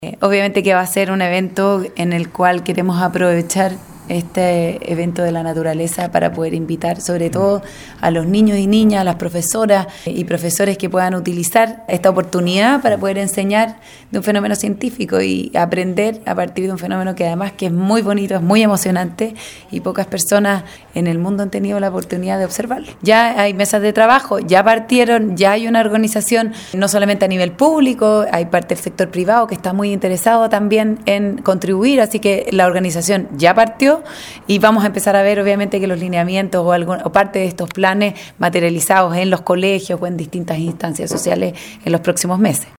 Obviamente que va a ser un evento en el cual queremos aprovechar este evento de la naturaleza para poder invitar sobre todo a los niños y niñas, a las profesoras y profesores que puedan utilizar esta oportunidad para poder enseñar de un fenómeno científico y aprender a partir de un fenómeno que además que es muy bonito, es muy emocionante y pocas personas en el mundo han tenido la oportunidad de observarlo. Ya hay mesas de trabajo, ya partieron, ya hay una organización no solamente a nivel público, hay parte del sector privado que está muy interesado también en contribuir, así que la organización ya partió y vamos a empezar a ver obviamente que los lineamientos o parte de estos planes materializados en los colegios o en distintas instancias sociales en los próximos meses.